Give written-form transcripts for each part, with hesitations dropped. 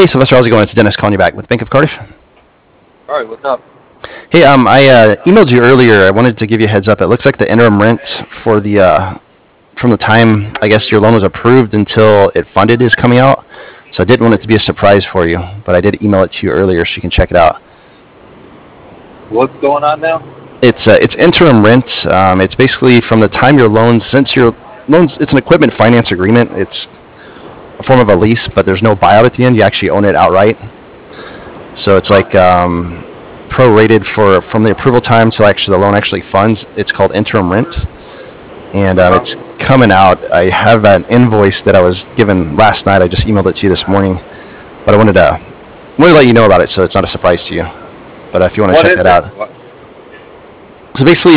Hey, Sylvester, how's it going? It's Dennis calling you back with Bank of Cardiff. All right, what's up? Hey, I emailed you earlier. I wanted to give you a heads up. It looks like the interim rent for the from the time I guess your loan was approved until it funded is coming out. So I didn't want it to be a surprise for you, but I did email it to you earlier so you can check it out. What's going on now? It's interim rent. It's basically from the time your loans, since your loans, it's an equipment finance agreement. It's a form of a lease, but there's no buyout at the end. You actually own it outright. So it's like prorated for from the approval time till actually the loan actually funds. It's called interim rent, and it's coming out. I have an invoice that I was given last night. I just emailed it to you this morning, but I wanted to let you know about it so it's not a surprise to you. But if you want to check that out. So basically,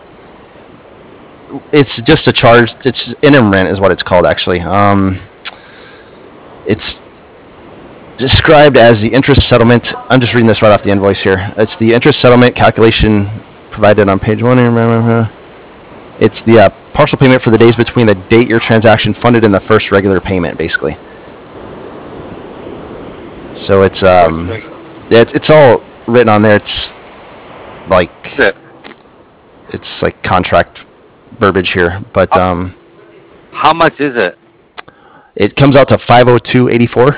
it's just a charge. It's interim rent is what it's called actually. It's described as the interest settlement. I'm just reading this right off the invoice here. It's the interest settlement calculation provided on page 1. It's the partial payment for the days between the date your transaction funded and the first regular payment, basically. So it's it's all written on there. It's like contract verbiage here, but how much is it? It comes out to $502.84.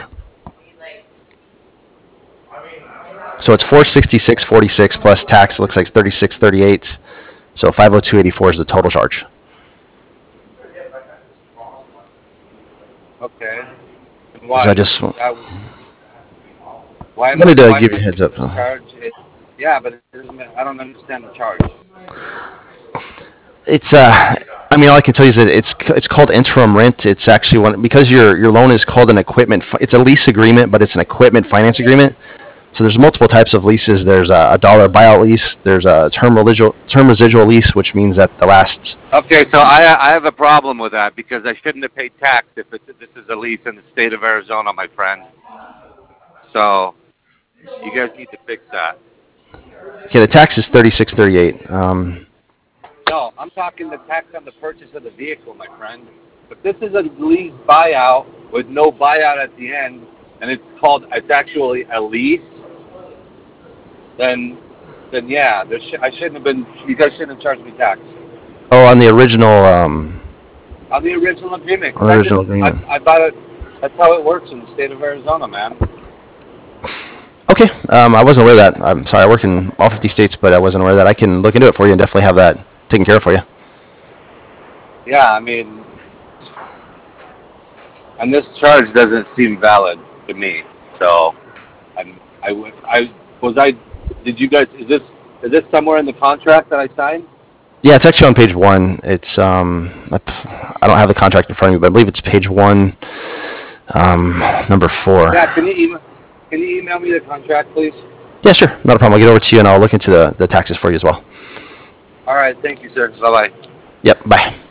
So it's $466.46 plus tax. It looks like $36.38. So $502.84 is the total charge. Okay. And why? So I just why wanted to give you a heads up. Yeah, but I don't understand the charge. It's I mean, all I can tell you is that it's called interim rent. It's actually because your loan is called an equipment. It's a lease agreement, but it's an equipment finance agreement. So there's multiple types of leases. There's a dollar buyout lease. There's a term residual lease, which means that the last. Okay, so I have a problem with that because I shouldn't have paid tax if this is a lease in the state of Arizona, my friend. So you guys need to fix that. Okay, the tax is $36.38. No, I'm talking the tax on the purchase of the vehicle, my friend. If this is a lease buyout with no buyout at the end, and it's actually a lease, then yeah, I shouldn't have been. You guys shouldn't have charged me tax. Oh, on the original. On the original agreement. On the original agreement. I thought it. That's how it works in the state of Arizona, man. Okay, I wasn't aware of that. I'm sorry, I work in all 50 states, but I wasn't aware of that. I can look into it for you and definitely have that taken care of for you. Yeah, I mean, and this charge doesn't seem valid to me. So, did you guys? Is this somewhere in the contract that I signed? Yeah, it's actually on page 1. It's I don't have the contract in front of me, but I believe it's page 1, number 4. Yeah, can you email me the contract, please? Yeah, sure, not a problem. I'll get over to you and I'll look into the taxes for you as well. All right, thank you, sir. Bye-bye. Yep, bye.